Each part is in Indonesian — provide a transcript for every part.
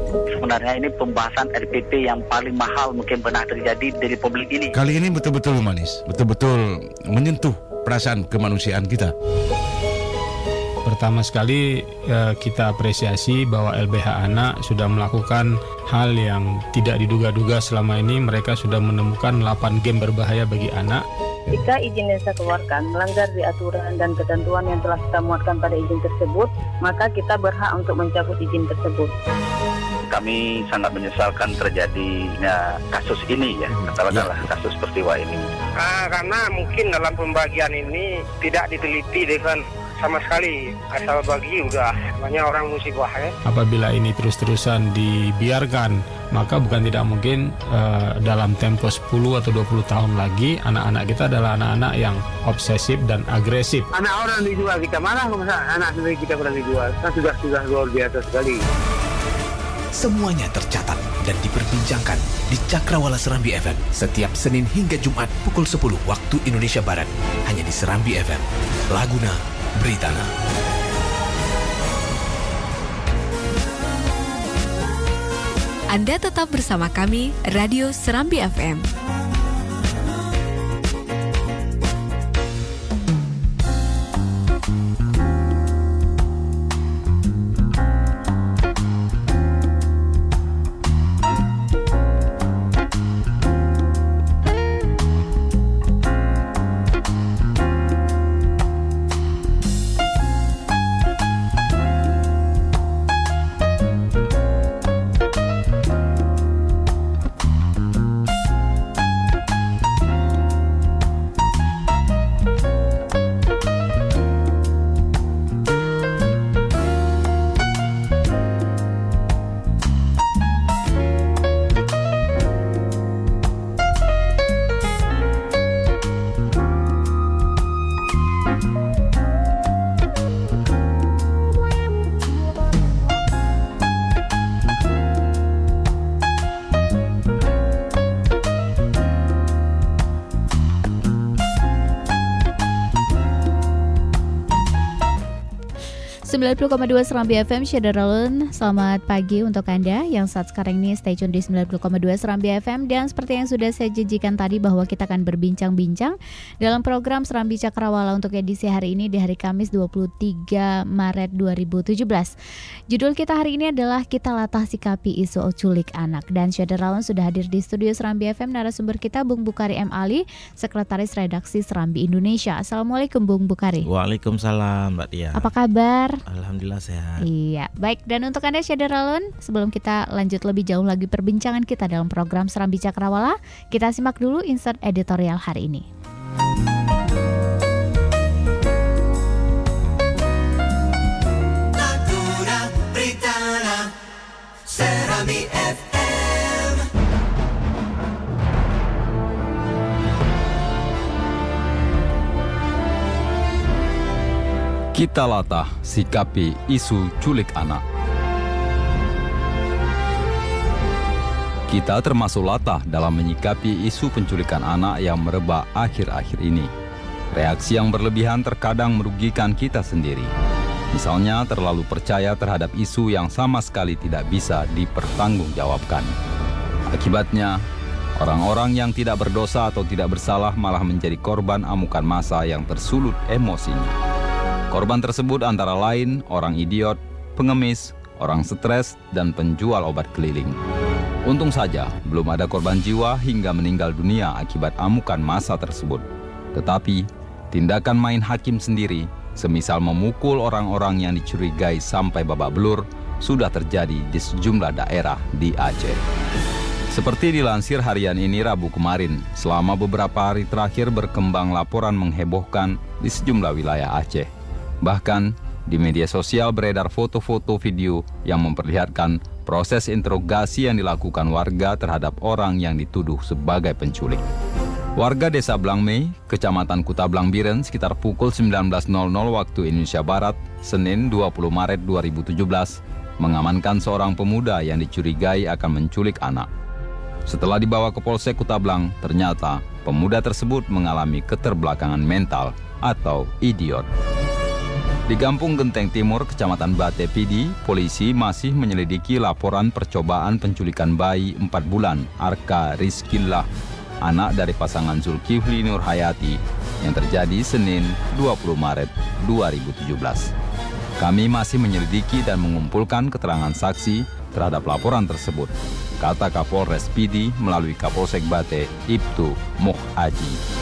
Sebenarnya ini pembahasan RPP yang paling mahal mungkin pernah terjadi di Republik ini. Kali ini betul-betul humanis, betul-betul menyentuh perasaan kemanusiaan kita. Pertama sekali kita apresiasi bahwa LBH Anak sudah melakukan hal yang tidak diduga-duga selama ini. Mereka sudah menemukan 8 game berbahaya bagi anak. Jika izin yang saya keluarkan melanggar di aturan dan ketentuan yang telah kita muatkan pada izin tersebut, maka kita berhak untuk mencabut izin tersebut. Kami sangat menyesalkan terjadinya kasus ini ya, katakanlah kasus peristiwa ini. Karena mungkin dalam pembagian ini tidak diteliti dengan sama sekali, asal bagi udah banyak orang musibah ya. Apabila ini terus-terusan dibiarkan, maka bukan tidak mungkin dalam tempo 10 atau 20 tahun lagi anak-anak kita adalah anak-anak yang obsesif dan agresif. Anak orang dijual, kita marah kalau anak sendiri kita pernah dijual. Kan sudah luar biasa sekali. Semuanya tercatat dan diperbincangkan di Cakrawala Serambi FM setiap Senin hingga Jumat pukul 10 waktu Indonesia Barat. Hanya di Serambi FM. Laguna Beritana. Anda tetap bersama kami, Radio Serambi FM. .2 Serambi FM, Syederalun. Selamat pagi untuk Anda yang saat sekarang ini stay tune di 90,2 Serambi FM. Dan seperti yang sudah saya janjikan tadi bahwa kita akan berbincang-bincang dalam program Serambi Cakrawala untuk edisi hari ini di hari Kamis 23 Maret 2017. Judul kita hari ini adalah Kita Latah Sikapi Isu Culik Anak. Dan Syederalun sudah hadir di studio Serambi FM. Narasumber kita Bung Bukari M. Ali, Sekretaris Redaksi Serambi Indonesia. Assalamualaikum Bung Bukari. Waalaikumsalam Mbak Tia. Apa kabar? Alhamdulillah sehat. Iya, baik. Dan untuk Anda Syederalun, sebelum kita lanjut lebih jauh lagi perbincangan kita dalam program Serambi Cakrawala, kita simak dulu insert editorial hari ini. Laguna Beritana, Serambi FM. Kita latah sikapi isu culik anak. Kita termasuk latah dalam menyikapi isu penculikan anak yang merebak akhir-akhir ini. Reaksi yang berlebihan terkadang merugikan kita sendiri. Misalnya terlalu percaya terhadap isu yang sama sekali tidak bisa dipertanggungjawabkan. Akibatnya, orang-orang yang tidak berdosa atau tidak bersalah malah menjadi korban amukan massa yang tersulut emosinya. Korban tersebut antara lain orang idiot, pengemis, orang stres, dan penjual obat keliling. Untung saja belum ada korban jiwa hingga meninggal dunia akibat amukan massa tersebut. Tetapi tindakan main hakim sendiri, semisal memukul orang-orang yang dicurigai sampai babak belur, sudah terjadi di sejumlah daerah di Aceh. Seperti dilansir harian ini Rabu kemarin, selama beberapa hari terakhir berkembang laporan menghebohkan di sejumlah wilayah Aceh. Bahkan, di media sosial beredar foto-foto video yang memperlihatkan proses interogasi yang dilakukan warga terhadap orang yang dituduh sebagai penculik. Warga Desa Blangmei, Kecamatan Kutablang Biren, sekitar pukul 19.00 waktu Indonesia Barat, Senin 20 Maret 2017, mengamankan seorang pemuda yang dicurigai akan menculik anak. Setelah dibawa ke Polsek Kutablang, ternyata pemuda tersebut mengalami keterbelakangan mental atau idiot. Di Kampung Genteng Timur, Kecamatan Bate Pidi, polisi masih menyelidiki laporan percobaan penculikan bayi 4 bulan, Arka Rizkillah, anak dari pasangan Zulkifli Nurhayati, yang terjadi Senin 20 Maret 2017. Kami masih menyelidiki dan mengumpulkan keterangan saksi terhadap laporan tersebut, kata Kapolres Pidi melalui Kapolsek Bate, Ibtu Moh Aji.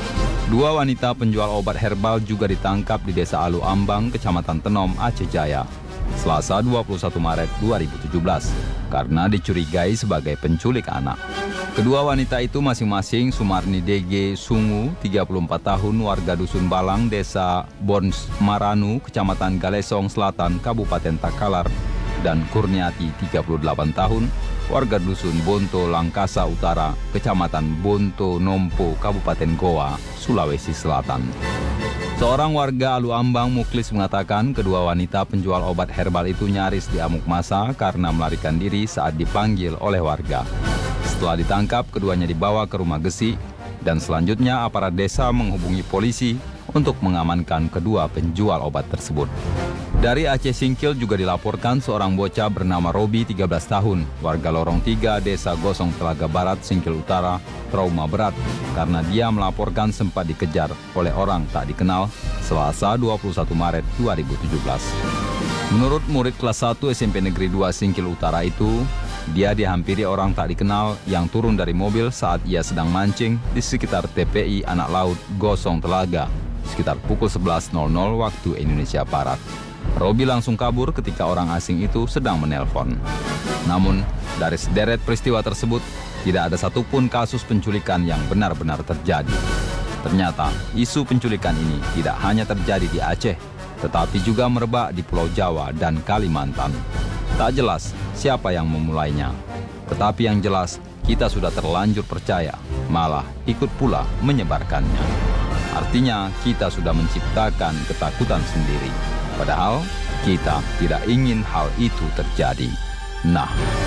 2 wanita penjual obat herbal juga ditangkap di Desa Alu Ambang, Kecamatan Tenom, Aceh Jaya, Selasa 21 Maret 2017, karena dicurigai sebagai penculik anak. Kedua wanita itu masing-masing Sumarni DG Sungu, 34 tahun, warga Dusun Balang, Desa Bons Maranu, Kecamatan Galesong Selatan, Kabupaten Takalar, dan Kurniati, 38 tahun, warga Dusun Bonto Langkasa Utara, Kecamatan Bonto Nompo, Kabupaten Goa, Sulawesi Selatan. Seorang warga Alu Ambang, Muklis, mengatakan kedua wanita penjual obat herbal itu nyaris diamuk massa karena melarikan diri saat dipanggil oleh warga. Setelah ditangkap, keduanya dibawa ke rumah Gesi dan selanjutnya aparat desa menghubungi polisi untuk mengamankan kedua penjual obat tersebut. Dari Aceh Singkil juga dilaporkan seorang bocah bernama Robi, 13 tahun, warga Lorong 3, Desa Gosong Telaga Barat, Singkil Utara, trauma berat karena dia melaporkan sempat dikejar oleh orang tak dikenal Selasa 21 Maret 2017. Menurut murid kelas 1 SMP Negeri 2 Singkil Utara itu, dia dihampiri orang tak dikenal yang turun dari mobil saat ia sedang mancing di sekitar TPI Anak Laut Gosong Telaga, sekitar pukul 11.00 waktu Indonesia Barat. Robi langsung kabur ketika orang asing itu sedang menelpon. Namun, dari sederet peristiwa tersebut, tidak ada satupun kasus penculikan yang benar-benar terjadi. Ternyata, isu penculikan ini tidak hanya terjadi di Aceh, tetapi juga merebak di Pulau Jawa dan Kalimantan. Tak jelas siapa yang memulainya. Tetapi yang jelas, kita sudah terlanjur percaya, malah ikut pula menyebarkannya. Artinya, kita sudah menciptakan ketakutan sendiri. Padahal kita tidak ingin hal itu terjadi. Nah,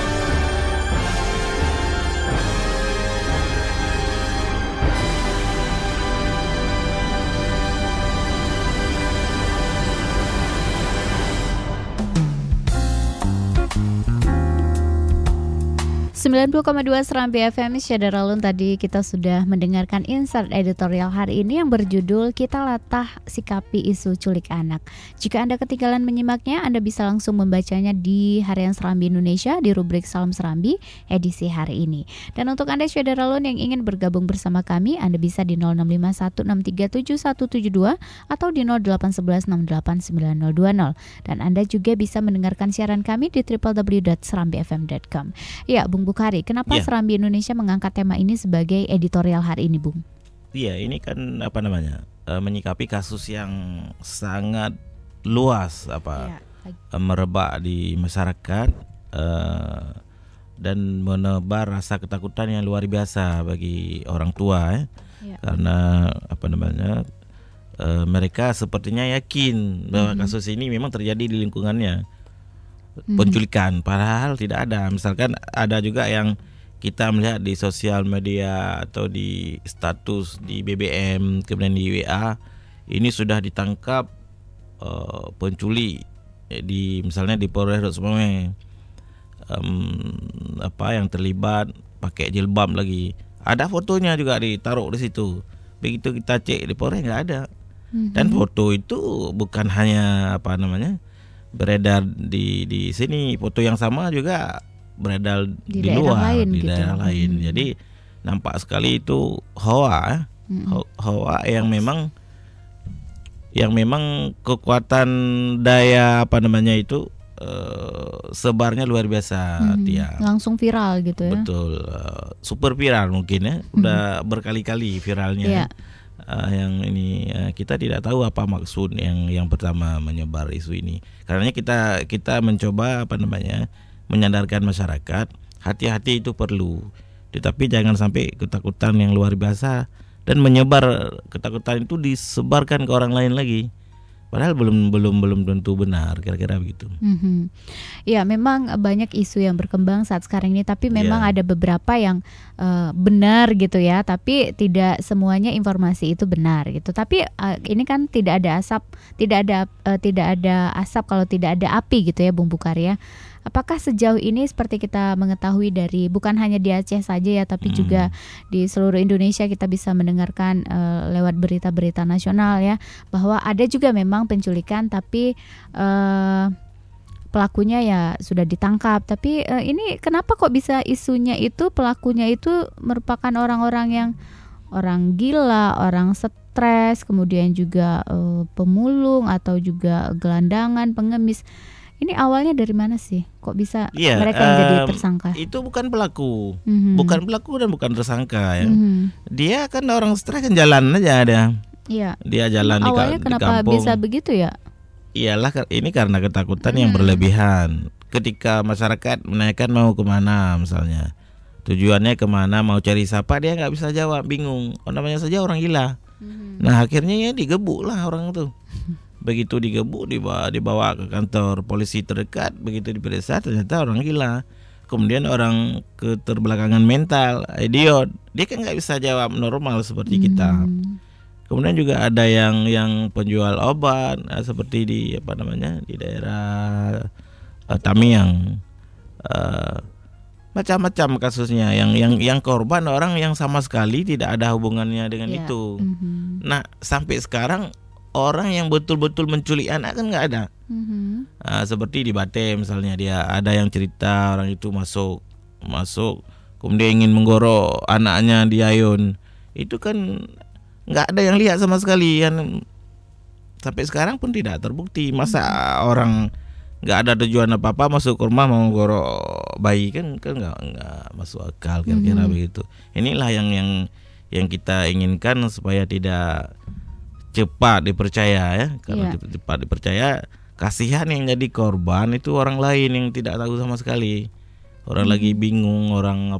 90,2 Serambi FM, Syadaralun. Tadi kita sudah mendengarkan insert editorial hari ini yang berjudul Kita Latah Sikapi Isu Culik Anak. Jika Anda ketinggalan menyimaknya, Anda bisa langsung membacanya di Harian Serambi Indonesia di rubrik Salam Serambi edisi hari ini. Dan untuk Anda Syadaralun yang ingin bergabung bersama kami, Anda bisa di 0651637172 atau di 08116890020. Dan Anda juga bisa mendengarkan siaran kami di www.serambifm.com. Ya, Bung Bukhari, kenapa Serambi Indonesia mengangkat tema ini sebagai editorial hari ini, Bung? Iya, ini kan menyikapi kasus yang sangat luas merebak di masyarakat dan menebar rasa ketakutan yang luar biasa bagi orang tua karena mereka sepertinya yakin bahwa kasus ini memang terjadi di lingkungannya. Penculikan, padahal tidak ada. Misalkan ada juga yang kita melihat di sosial media atau di status di BBM, kemudian di WA, ini sudah ditangkap penculik misalnya di Polres Sumatera, yang terlibat pakai jilbab lagi. Ada fotonya juga ditaruh di situ. Begitu kita cek di Polres nggak ada. Dan foto itu bukan hanya beredar di sini, foto yang sama juga beredar di luar lain, di daerah lain. Jadi nampak sekali itu hoa yang memang kekuatan daya sebarnya luar biasa. Langsung viral gitu ya. Betul, super viral mungkin ya. Udah berkali-kali viralnya. Yang ini kita tidak tahu apa maksud yang pertama menyebar isu ini. Karena kita mencoba menyadarkan masyarakat, hati-hati itu perlu. Tetapi jangan sampai ketakutan yang luar biasa dan menyebar ketakutan itu disebarkan ke orang lain lagi. Padahal belum tentu benar, kira-kira begitu. Ya, memang banyak isu yang berkembang saat sekarang ini, tapi memang ada beberapa yang benar gitu ya, tapi tidak semuanya informasi itu benar gitu. Tapi ini kan tidak ada asap kalau tidak ada api gitu ya, Bung Bukhari ya. Apakah sejauh ini seperti kita mengetahui dari bukan hanya di Aceh saja ya, tapi juga di seluruh Indonesia kita bisa mendengarkan lewat berita-berita nasional ya, bahwa ada juga memang penculikan tapi pelakunya ya sudah ditangkap. Tapi ini kenapa kok bisa isunya itu pelakunya itu merupakan orang-orang yang orang gila, orang stres, kemudian juga pemulung atau juga gelandangan, pengemis. Ini awalnya dari mana sih? Kok bisa mereka yang jadi tersangka? Itu bukan pelaku, bukan pelaku dan bukan tersangka ya. Dia kan orang stres kan jalan aja ada. Iya. Dia jalan awalnya di kenapa kampung. Bisa begitu ya? Iyalah, ini karena ketakutan yang berlebihan. Ketika masyarakat menanyakan mau kemana misalnya, tujuannya kemana, mau cari siapa, dia nggak bisa jawab, bingung. Namanya saja orang gila. Nah akhirnya ya digebuk lah orang itu. Begitu digebuk dibawa ke kantor polisi terdekat, begitu diperiksa ternyata orang gila. Kemudian orang keterbelakangan mental, idiot, dia kan nggak bisa jawab normal seperti kita. Kemudian juga ada yang penjual obat seperti di di daerah Tamiang, macam-macam kasusnya. Yang korban orang yang sama sekali tidak ada hubungannya dengan itu. Nah sampai sekarang orang yang betul-betul menculik anak kan nggak ada. Seperti di Batam misalnya, dia ada yang cerita orang itu masuk kemudian ingin menggorok anaknya di ayun. Itu kan nggak ada yang lihat sama sekali kan. Sampai sekarang pun tidak terbukti. Masa orang nggak ada tujuan apa-apa masuk ke rumah mau menggorok bayi, kan nggak masuk akal, kira-kira begitu. Inilah yang kita inginkan supaya tidak cepat dipercaya ya. Kalau cepat dipercaya, kasihan yang jadi korban itu orang lain yang tidak tahu sama sekali. Orang lagi bingung, orang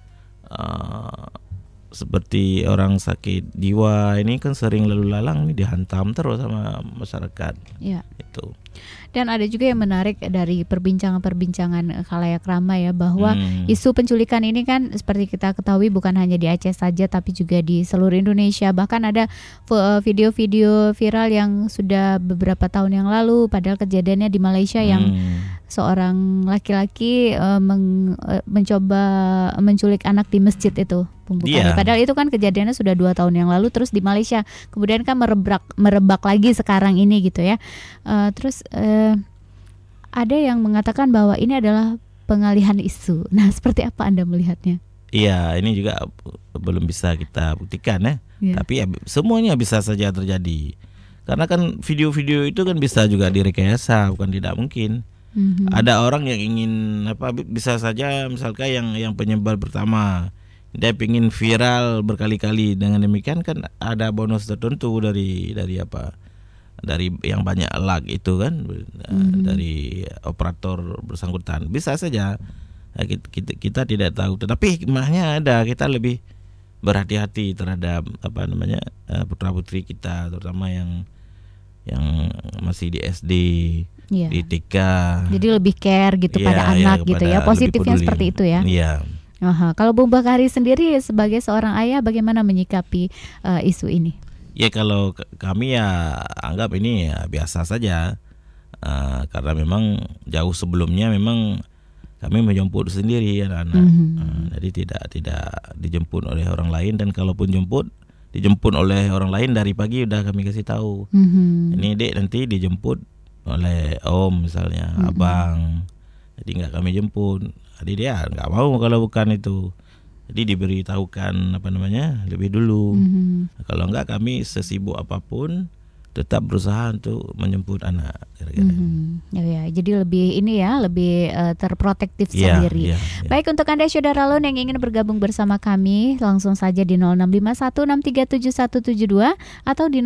seperti orang sakit jiwa ini kan sering lalu lalang nih, dihantam terus sama masyarakat. Itu. Dan ada juga yang menarik dari perbincangan khalayak ramai ya, bahwa isu penculikan ini kan seperti kita ketahui bukan hanya di Aceh saja tapi juga di seluruh Indonesia. Bahkan ada video-video viral yang sudah beberapa tahun yang lalu, padahal kejadiannya di Malaysia yang seorang laki-laki mencoba menculik anak di masjid itu. Padahal itu kan kejadiannya sudah 2 tahun yang lalu, terus di Malaysia kemudian kan merebak lagi sekarang ini gitu ya. Terus ada yang mengatakan bahwa ini adalah pengalihan isu. Nah, seperti apa Anda melihatnya? Iya, ini juga belum bisa kita buktikan ya. Tapi ya, semuanya bisa saja terjadi. Karena kan video-video itu kan bisa juga direkayasa, bukan tidak mungkin. Ada orang yang ingin bisa saja misalkan yang penyebar pertama dia ingin viral berkali-kali, dengan demikian kan ada bonus tertentu dari yang banyak like itu kan, dari operator bersangkutan. Bisa saja kita tidak tahu, tetapi hikmahnya ada. Kita lebih berhati-hati terhadap putra-putri kita, terutama yang masih di SD, di TK. Jadi lebih care gitu pada anak gitu ya, positifnya seperti itu ya. Kalau Bung Bukhari sendiri sebagai seorang ayah bagaimana menyikapi isu ini? Ya kalau kami ya anggap ini ya biasa saja, karena memang jauh sebelumnya memang kami menjemput sendiri anak-anak. Jadi tidak dijemput oleh orang lain, dan kalaupun dijemput oleh orang lain dari pagi udah kami kasih tahu. Ini dek nanti dijemput oleh om misalnya, abang. Jadi nggak kami jemput. Jadi dia nggak mau kalau bukan itu. Jadi diberitahukan lebih dulu. Kalau enggak, kami sesibuk apapun tetap berusaha untuk menjemput anak. Jadi lebih terprotektif sendiri. Baik, untuk Anda saudara Lun yang ingin bergabung bersama kami, langsung saja di 0651637172 atau di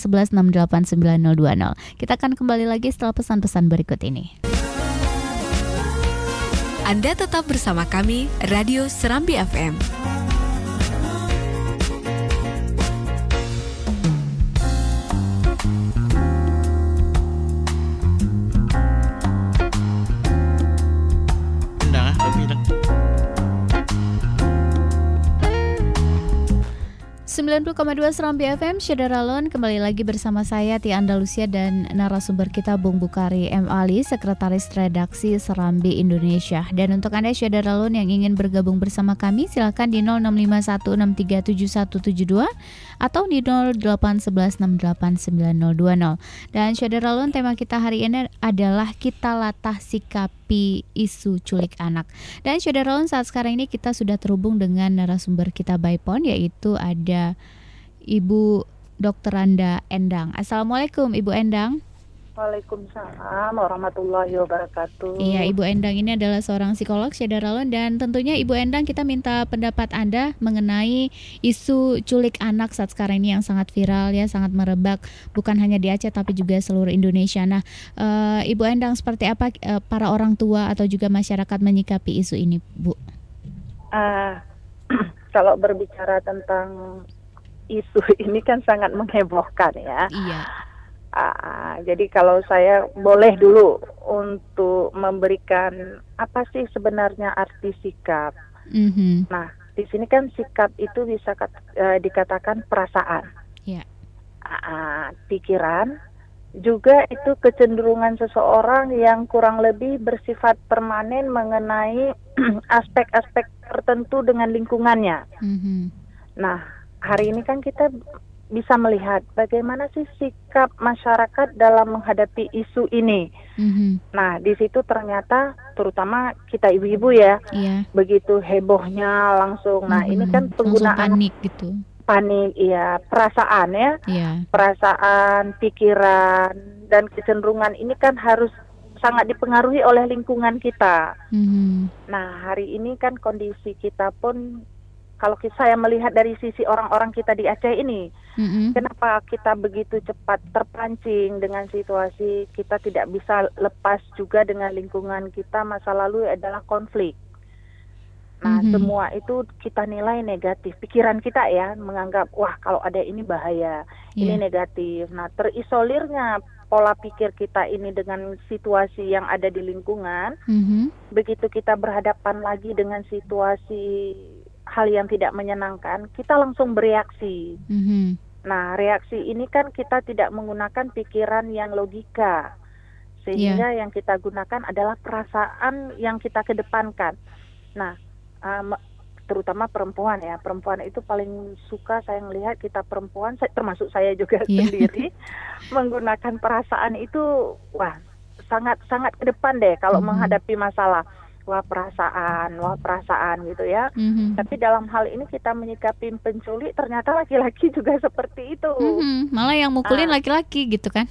0811689020. Kita akan kembali lagi setelah pesan-pesan berikut ini. Anda tetap bersama kami, Radio Serambi FM. 90,2 Serambi FM, Syederalon, kembali lagi bersama saya Tia Andalusia dan narasumber kita Bung Bukhari M. Ali, Sekretaris Redaksi Serambi Indonesia. Dan untuk Anda Syederalon yang ingin bergabung bersama kami, silakan di 0651637172 atau di 08116890020. Dan Syederalon, tema kita hari ini adalah kita latah sikapi isu culik anak. Dan Syederalon, saat sekarang ini kita sudah terhubung dengan narasumber kita by phone, yaitu ada Ibu Dr. Randa Endang. Assalamualaikum Ibu Endang. Waalaikumsalam warahmatullahi wabarakatuh. Iya, Ibu Endang ini adalah seorang psikolog Syederalon, dan tentunya Ibu Endang kita minta pendapat Anda mengenai isu culik anak saat sekarang ini yang sangat viral ya, sangat merebak bukan hanya di Aceh tapi juga seluruh Indonesia. Nah, Ibu Endang, seperti apa para orang tua atau juga masyarakat menyikapi isu ini, Bu? Kalau berbicara tentang isu ini kan sangat menghebohkan ya. Iya. Jadi kalau saya boleh dulu untuk memberikan apa sih sebenarnya arti sikap. Mm-hmm. Nah, di sini kan sikap itu bisa dikatakan perasaan, pikiran, juga itu kecenderungan seseorang yang kurang lebih bersifat permanen mengenai aspek-aspek tertentu dengan lingkungannya. Mm-hmm. Nah, hari ini kan kita bisa melihat bagaimana sih sikap masyarakat dalam menghadapi isu ini. Mm-hmm. Nah, di situ ternyata terutama kita ibu-ibu ya, begitu hebohnya langsung. Nah, ini kan penggunaan panik gitu. Panik, iya, perasaan ya. Perasaan, pikiran, dan kecenderungan ini kan harus sangat dipengaruhi oleh lingkungan kita. Mm-hmm. Nah, hari ini kan kondisi kita pun, kalau saya melihat dari sisi orang-orang kita di Aceh ini, kenapa kita begitu cepat terpancing dengan situasi, kita tidak bisa lepas juga dengan lingkungan kita, masa lalu adalah konflik. Nah, semua itu kita nilai negatif. Pikiran kita ya, menganggap, wah kalau ada ini bahaya, ini negatif. Nah, terisolirnya pola pikir kita ini dengan situasi yang ada di lingkungan, begitu kita berhadapan lagi dengan situasi hal yang tidak menyenangkan, kita langsung bereaksi. Nah, reaksi ini kan kita tidak menggunakan pikiran yang logika, sehingga yang kita gunakan adalah perasaan yang kita kedepankan. Nah, terutama perempuan ya, perempuan itu paling suka saya melihat kita perempuan, termasuk saya juga sendiri, menggunakan perasaan itu, wah sangat ke depan deh kalau menghadapi masalah. Wah perasaan gitu ya. Tapi dalam hal ini kita menyikapi penculik, ternyata laki-laki juga seperti itu. Malah yang mukulin laki-laki gitu kan.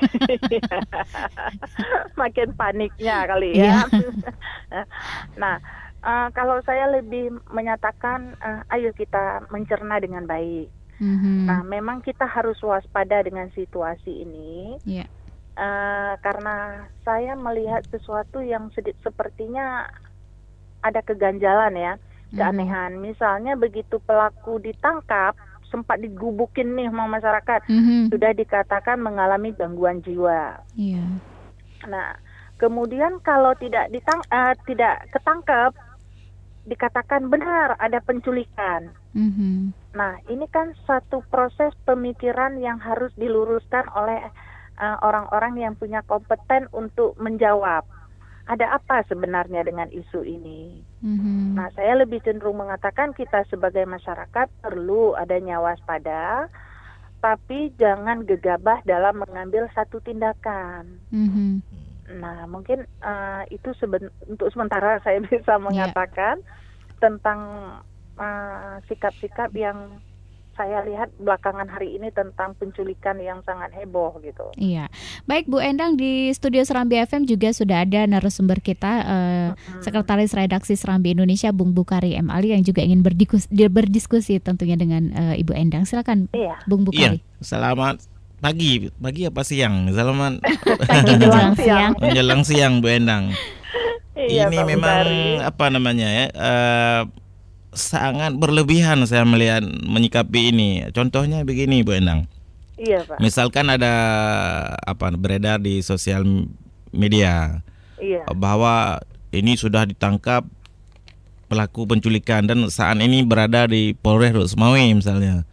Makin paniknya kali ya. Nah, kalau saya lebih menyatakan, ayo kita mencerna dengan baik. Nah, memang kita harus waspada dengan situasi ini. Karena saya melihat sesuatu yang sepertinya ada keganjalan ya, keanehan. Misalnya begitu pelaku ditangkap, sempat digubukin nih sama masyarakat, sudah dikatakan mengalami gangguan jiwa. Nah, kemudian kalau tidak ketangkap, dikatakan benar ada penculikan. Nah, ini kan satu proses pemikiran yang harus diluruskan oleh orang-orang yang punya kompeten untuk menjawab ada apa sebenarnya dengan isu ini. Nah, saya lebih cenderung mengatakan kita sebagai masyarakat perlu adanya waspada, tapi jangan gegabah dalam mengambil satu tindakan. Nah, mungkin itu untuk sementara saya bisa mengatakan tentang sikap-sikap yang saya lihat belakangan hari ini tentang penculikan yang sangat heboh gitu. Iya, baik Bu Endang, di studio Serambi FM juga sudah ada narasumber kita, Sekretaris Redaksi Serambi Indonesia Bung Bukhari M. Ali yang juga ingin berdiskusi tentunya dengan Ibu Endang. Silakan, Bung Bukhari. Selamat pagi apa siang? Selamat pagi menjelang siang. Menjelang siang Bu Endang. Ini memang apa namanya ya? Sangat berlebihan saya melihat menyikapi ini. Contohnya begini Bu Endang. Iya Pak. Misalkan ada beredar di sosial media bahwa ini sudah ditangkap pelaku penculikan dan saat ini berada di Polres Rosmawi misalnya.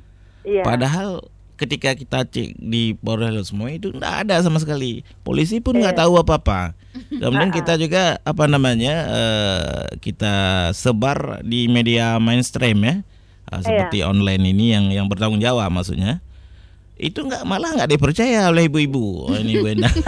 Padahal ketika kita cek di Polres semua itu enggak ada sama sekali. Polisi pun enggak tahu apa-apa. Kemudian kita juga kita sebar di media mainstream ya. Seperti online ini yang bertanggung jawab maksudnya. Itu malah nggak dipercaya oleh ibu-ibu. Ini Bu Endang.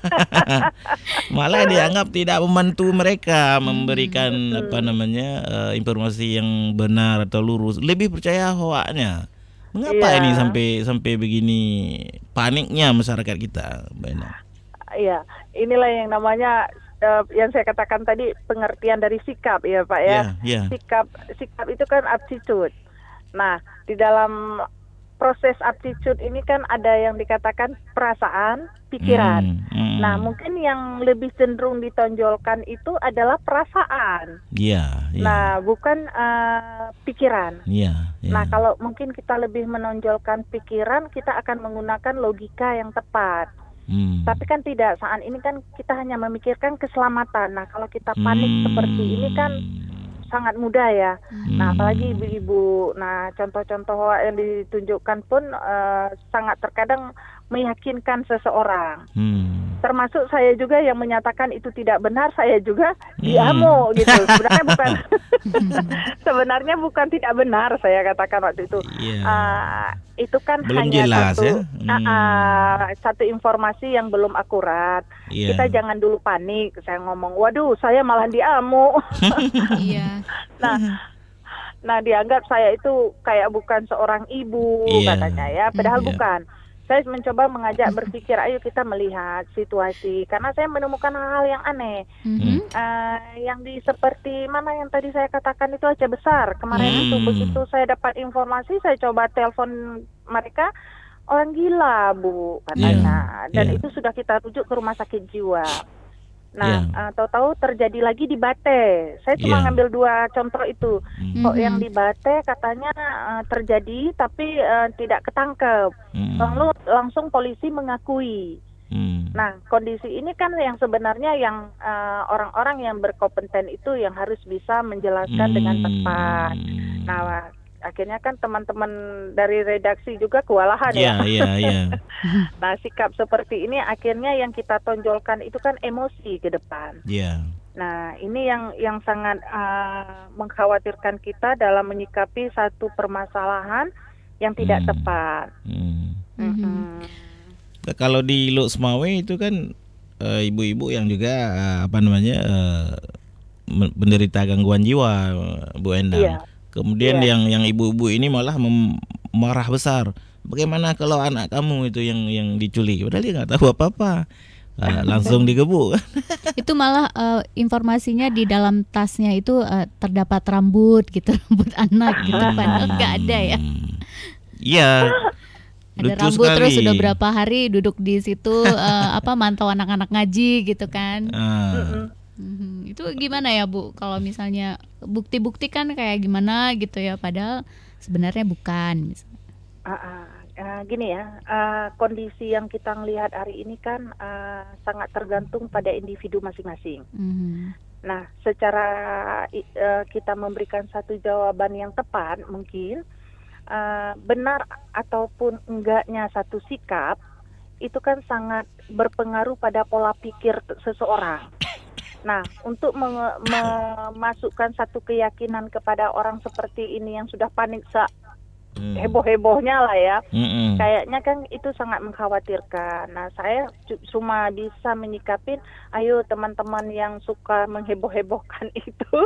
Malah dianggap tidak membantu mereka memberikan informasi yang benar atau lurus. Lebih percaya hoaknya. Mengapa ini sampai begini paniknya masyarakat kita, Bu Endang? Iya, inilah yang namanya yang saya katakan tadi, pengertian dari sikap ya Pak ya. Sikap itu kan aptitude. Nah, di dalam proses aptitude ini kan ada yang dikatakan perasaan, pikiran. Nah, mungkin yang lebih cenderung ditonjolkan itu adalah perasaan. Nah, bukan pikiran. Nah, kalau mungkin kita lebih menonjolkan pikiran, kita akan menggunakan logika yang tepat. Tapi kan tidak, saat ini kan kita hanya memikirkan keselamatan. Nah, kalau kita panik seperti ini kan sangat mudah ya. Nah, apalagi ibu-ibu. Nah, contoh-contoh yang ditunjukkan pun sangat terkadang meyakinkan seseorang. Termasuk saya juga yang menyatakan itu tidak benar, saya juga diamo gitu. Sebenarnya bukan tidak benar, saya katakan waktu itu. Itu kan belum hanya jelas, satu informasi yang belum akurat. Kita jangan dulu panik. Saya ngomong, waduh, saya malah diamo. Nah, dianggap saya itu kayak bukan seorang ibu katanya ya, padahal bukan. Saya mencoba mengajak berpikir, ayo kita melihat situasi, karena saya menemukan hal-hal yang aneh. Yang seperti mana yang tadi saya katakan itu aja besar. Kemarin itu begitu saya dapat informasi, saya coba telepon mereka, orang gila Bu katanya. Dan itu sudah kita rujuk ke rumah sakit jiwa. Nah, tahu-tahu terjadi lagi di Bate. Saya cuma ngambil 2 contoh itu. Kok yang di Bate katanya terjadi tapi tidak ketangkep. Lalu langsung polisi mengakui. Nah, kondisi ini kan yang sebenarnya yang orang-orang yang berkompeten itu yang harus bisa menjelaskan dengan tepat. Nah, akhirnya kan teman-teman dari redaksi juga kewalahan ya. Nah, sikap seperti ini akhirnya yang kita tonjolkan itu kan emosi ke depan. Nah, ini yang sangat mengkhawatirkan kita dalam menyikapi satu permasalahan yang tidak tepat. Kalau di Lok Semawe itu kan ibu-ibu yang juga menderita gangguan jiwa, Bu Endang. Kemudian yang ibu-ibu ini malah marah besar. Bagaimana kalau anak kamu itu yang diculik? Padahal dia nggak tahu apa-apa. Langsung digebuk. Itu malah informasinya di dalam tasnya itu terdapat rambut gitu, rambut anak gitu. Padahal nggak ada ya. Iya. Ada rambut sekali. Terus sudah berapa hari duduk di situ mantau anak-anak ngaji gitu kan. Itu gimana ya Bu, kalau misalnya bukti-bukti kan kayak gimana gitu ya, padahal sebenarnya bukan. Gini ya, kondisi yang kita lihat hari ini kan sangat tergantung pada individu masing-masing. Nah, secara kita memberikan satu jawaban yang tepat mungkin benar ataupun enggaknya satu sikap itu kan sangat berpengaruh pada pola pikir seseorang. Nah, untuk memasukkan satu keyakinan kepada orang seperti ini yang sudah panik heboh-hebohnya lah ya, kayaknya kan itu sangat mengkhawatirkan. Nah, saya cuma bisa menyikapin, ayo teman-teman yang suka mengheboh-hebohkan itu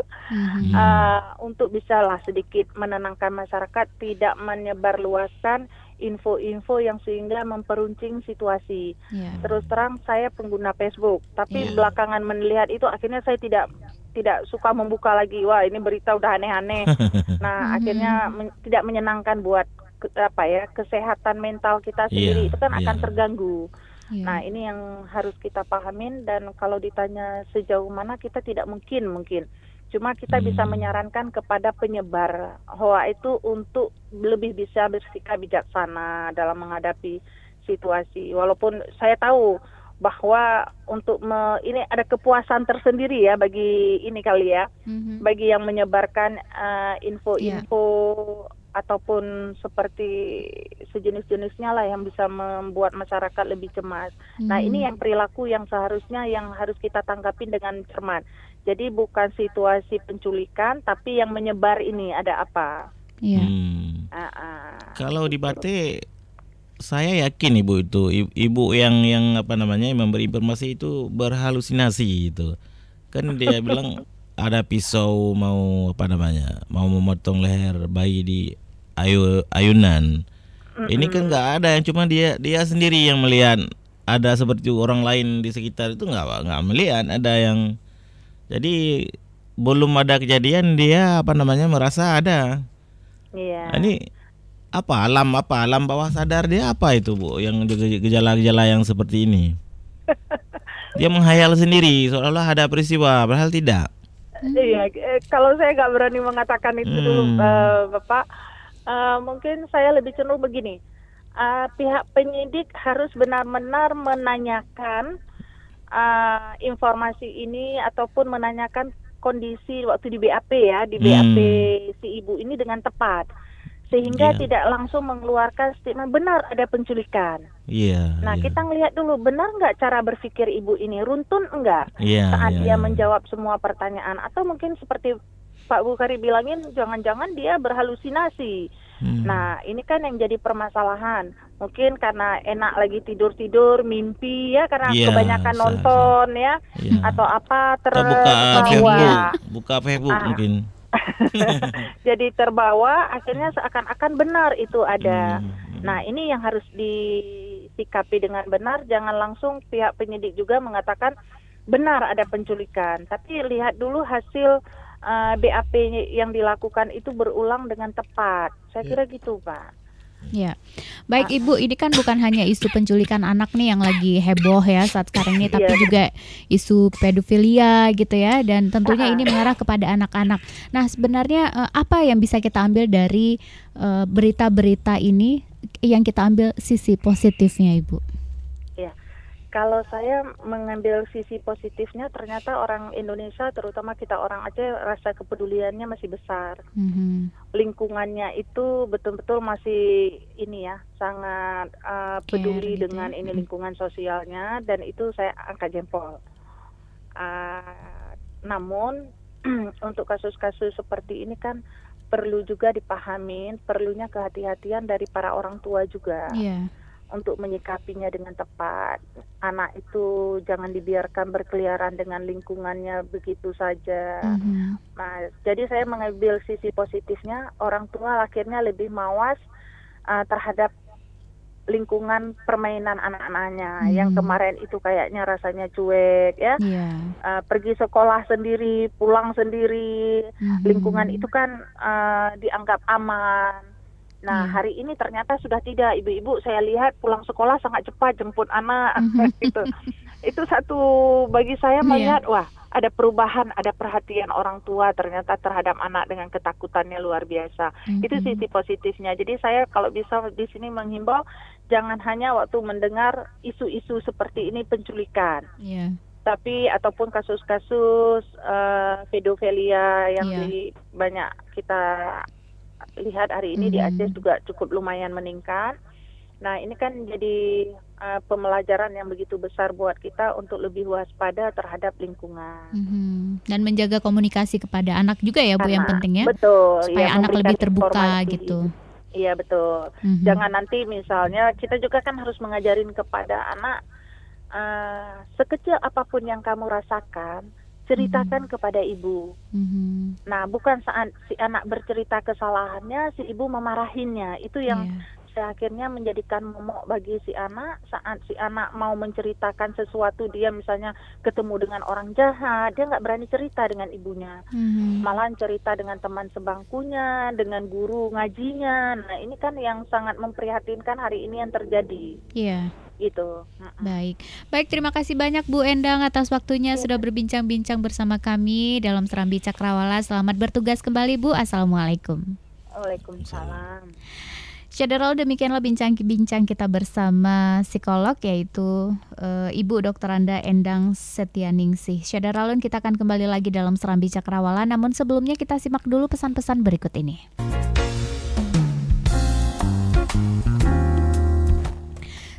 untuk bisalah sedikit menenangkan masyarakat, tidak menyebarluaskan info-info yang sehingga memperuncing situasi. Terus terang saya pengguna Facebook, tapi belakangan melihat itu akhirnya saya tidak suka membuka lagi. Wah, ini berita udah aneh-aneh. Nah, akhirnya tidak menyenangkan buat kesehatan mental kita sendiri. Itu kan akan terganggu. Nah, ini yang harus kita pahamin, dan kalau ditanya sejauh mana, kita tidak mungkin. Cuma kita bisa menyarankan kepada penyebar hoak itu untuk lebih bisa bersikap bijaksana dalam menghadapi situasi. Walaupun saya tahu bahwa untuk ini ada kepuasan tersendiri ya bagi ini kali ya, bagi yang menyebarkan info-info ataupun seperti sejenis-jenisnya lah yang bisa membuat masyarakat lebih cemas. Nah, ini yang perilaku yang seharusnya yang harus kita tanggapi dengan cermat. Jadi bukan situasi penculikan, tapi yang menyebar ini ada apa? Iya. Kalau di Bate, saya yakin ibu itu, ibu yang memberi informasi itu berhalusinasi itu. Kan dia bilang ada pisau mau memotong leher bayi di ayunan. Ini kan nggak ada, yang cuma dia sendiri yang melihat. Ada seperti orang lain di sekitar itu nggak melihat. Ada yang, jadi belum ada kejadian dia merasa ada. Iya. Ini alam bawah sadar dia apa itu, Bu, yang gejala-gejala yang seperti ini? Dia menghayal sendiri seolah-olah ada peristiwa, padahal tidak. Iya, kalau saya nggak berani mengatakan itu dulu, Bapak. Mungkin saya lebih cenderung begini. Pihak penyidik harus benar-benar menanyakan informasi ini ataupun menanyakan kondisi waktu di BAP ya, di BAP si ibu ini dengan tepat. Sehingga tidak langsung mengeluarkan statement benar ada penculikan. Nah, kita ngelihat dulu benar nggak cara berpikir ibu ini, runtun enggak saat dia menjawab semua pertanyaan, atau mungkin seperti Pak Bukhari bilangin, jangan-jangan dia berhalusinasi. Nah, ini kan yang jadi permasalahan. Mungkin karena enak lagi tidur-tidur, mimpi ya, karena kebanyakan nonton ya, atau apa buka Facebook mungkin. Jadi terbawa, akhirnya seakan-akan benar itu ada. Nah, ini yang harus disikapi dengan benar. Jangan langsung pihak penyidik juga mengatakan benar ada penculikan, tapi lihat dulu hasil BAP yang dilakukan itu berulang dengan tepat. Saya kira gitu, Pak. Ya, baik Ibu, ini kan bukan hanya isu penculikan anak nih yang lagi heboh ya saat sekarang ini, tapi juga isu pedofilia gitu ya, dan tentunya ini mengarah kepada anak-anak. Nah, sebenarnya apa yang bisa kita ambil dari berita-berita ini, yang kita ambil sisi positifnya, Ibu? Ya, kalau saya mengambil sisi positifnya, ternyata orang Indonesia, terutama kita orang Aceh, rasa kepeduliannya masih besar. Lingkungannya itu betul-betul masih ini ya, sangat peduli gitu dengan ini lingkungan sosialnya, dan itu saya angkat jempol. Namun untuk kasus-kasus seperti ini kan perlu juga dipahamin, perlunya kehati-hatian dari para orang tua juga. Untuk menyikapinya dengan tepat. Anak itu jangan dibiarkan berkeliaran dengan lingkungannya begitu saja. Nah, jadi saya mengambil sisi positifnya, orang tua akhirnya lebih mawas terhadap lingkungan permainan anak-anaknya. Yang kemarin itu kayaknya rasanya cuek ya. Pergi sekolah sendiri, pulang sendiri, lingkungan itu kan dianggap aman. Nah, hari ini ternyata sudah tidak. Ibu-ibu saya lihat pulang sekolah sangat cepat jemput anak gitu. Itu satu bagi saya melihat wah, ada perubahan, ada perhatian orang tua ternyata terhadap anak dengan ketakutannya luar biasa. Itu sisi positifnya. Jadi saya kalau bisa di sini menghimbau jangan hanya waktu mendengar isu-isu seperti ini penculikan. Tapi ataupun kasus-kasus pedofilia yang banyak kita lihat hari ini di Aceh juga cukup lumayan meningkat. Nah, ini kan jadi pembelajaran yang begitu besar buat kita untuk lebih waspada terhadap lingkungan. Dan menjaga komunikasi kepada anak juga ya, Bu, yang penting ya. Betul. Supaya anak lebih terbuka gitu. Iya, betul. Jangan nanti misalnya kita juga kan harus mengajarin kepada anak sekecil apapun yang kamu rasakan, ceritakan kepada ibu. Nah, bukan saat si anak bercerita kesalahannya, si ibu memarahinnya. Itu yang akhirnya menjadikan momok bagi si anak. Saat si anak mau menceritakan sesuatu, dia misalnya ketemu dengan orang jahat, dia nggak berani cerita dengan ibunya. Malahan cerita dengan teman sebangkunya, dengan guru ngajinya. Nah, ini kan yang sangat memprihatinkan hari ini yang terjadi. Gitu. Baik, terima kasih banyak Bu Endang atas waktunya sudah berbincang-bincang bersama kami dalam Serambi Cakrawala. Selamat bertugas kembali, Bu. Assalamualaikum. Waalaikumsalam. Saudara, demikianlah bincang-bincang kita bersama psikolog yaitu Ibu Dr. Anda Endang Setianingsih. Saudara, kita akan kembali lagi dalam Serambi Cakrawala, namun sebelumnya kita simak dulu pesan-pesan berikut ini.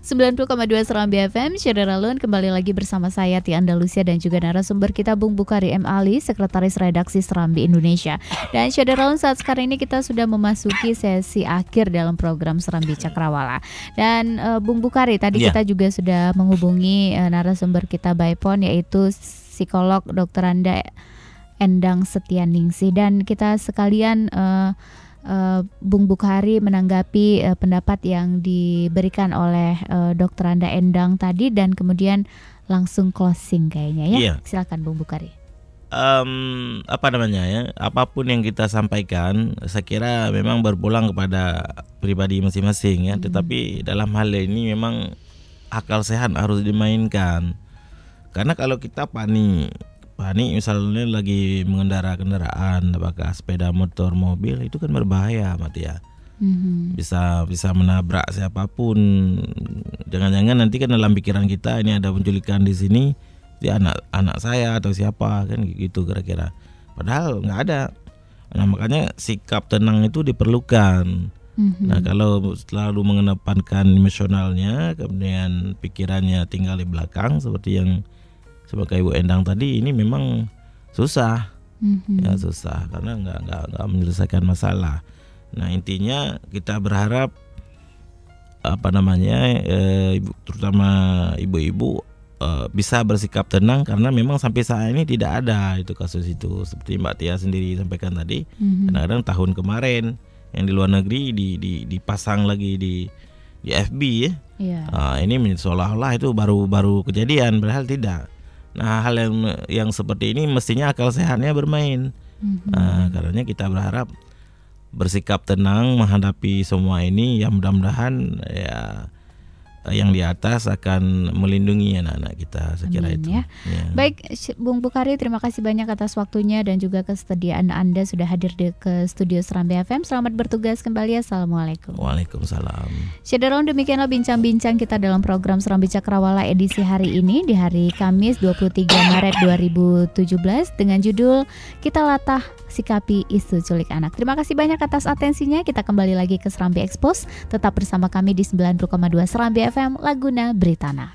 90,2 Serambi FM. Saudara Lun, kembali lagi bersama saya Tia Andalusia dan juga narasumber kita Bung Bukhari M. Ali, Sekretaris Redaksi Serambi Indonesia. Dan saudara Lun, saat sekarang ini kita sudah memasuki sesi akhir dalam program Serambi Cakrawala. Dan Bung Bukhari, tadi kita juga sudah menghubungi narasumber kita by phone, yaitu psikolog Dr. Anda Endang Setianingsih. Dan kita sekalian Bung Bukhari menanggapi pendapat yang diberikan oleh Dr. Anda Endang tadi, dan kemudian langsung closing kayaknya ya. Silakan Bung Bukhari. Apapun yang kita sampaikan, saya kira memang berpulang kepada pribadi masing-masing ya. Tetapi dalam hal ini memang akal sehat harus dimainkan. Karena kalau kita panik misalnya lagi mengendara kendaraan, apakah sepeda motor, mobil, itu kan berbahaya, Matia. Bisa menabrak siapapun. Jangan-jangan nanti kan dalam pikiran kita ini ada penculikan di sini, dia anak saya atau siapa, kan gitu kira-kira. Padahal nggak ada. Nah, makanya sikap tenang itu diperlukan. Nah, kalau selalu mengedepankan emosionalnya, kemudian pikirannya tinggal di belakang seperti yang sebagai Ibu Endang tadi, ini memang susah, ya susah karena nggak menyelesaikan masalah. Nah, intinya kita berharap terutama ibu-ibu bisa bersikap tenang, karena memang sampai saat ini tidak ada itu kasus itu seperti Mbak Tia sendiri sampaikan tadi. Kadang-kadang tahun kemarin yang di luar negeri dipasang lagi di FB ya. Ini seolah-olah itu baru kejadian, padahal tidak. Nah, hal yang seperti ini mestinya akal sehatnya bermain. Karena kita berharap bersikap tenang menghadapi semua ini, ya mudah-mudahan ya yang di atas akan melindungi anak-anak kita, saya kira itu. Ya. Baik, Bung Bukhari, terima kasih banyak atas waktunya dan juga kesediaan Anda sudah hadir ke studio Serambi FM. Selamat bertugas kembali. Assalamualaikum. Waalaikumsalam. Saudara, demikianlah bincang-bincang kita dalam program Serambi Cakrawala edisi hari ini di hari Kamis 23 Maret 2017 dengan judul Kita Latah Sikapi Isu Culik Anak. Terima kasih banyak atas atensinya. Kita kembali lagi ke Serambi Expose. Tetap bersama kami di 90,2 Serambi FM, Laguna Britana.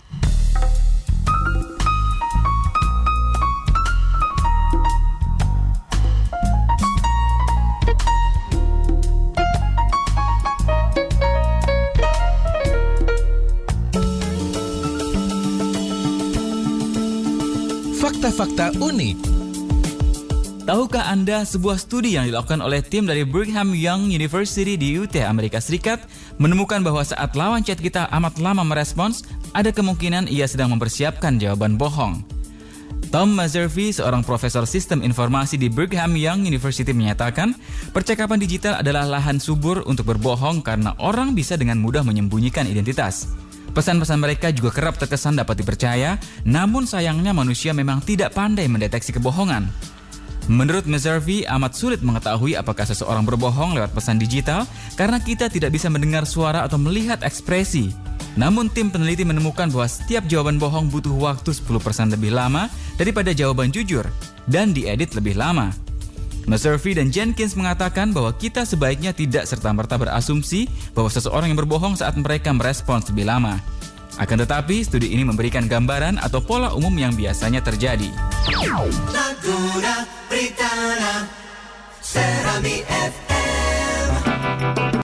Fakta-fakta unik. Tahukah Anda sebuah studi yang dilakukan oleh tim dari Brigham Young University di UT Amerika Serikat menemukan bahwa saat lawan chat kita amat lama merespons, ada kemungkinan ia sedang mempersiapkan jawaban bohong. Tom Mazurvi, seorang profesor sistem informasi di Brigham Young University, menyatakan percakapan digital adalah lahan subur untuk berbohong karena orang bisa dengan mudah menyembunyikan identitas. Pesan-pesan mereka juga kerap terkesan dapat dipercaya, namun sayangnya manusia memang tidak pandai mendeteksi kebohongan. Menurut Mazurvi, amat sulit mengetahui apakah seseorang berbohong lewat pesan digital karena kita tidak bisa mendengar suara atau melihat ekspresi. Namun tim peneliti menemukan bahwa setiap jawaban bohong butuh waktu 10% lebih lama daripada jawaban jujur dan diedit lebih lama. Mazurvi dan Jenkins mengatakan bahwa kita sebaiknya tidak serta-merta berasumsi bahwa seseorang yang berbohong saat mereka merespons lebih lama. Akan tetapi, studi ini memberikan gambaran atau pola umum yang biasanya terjadi. Laguna Britana, Serambi FM.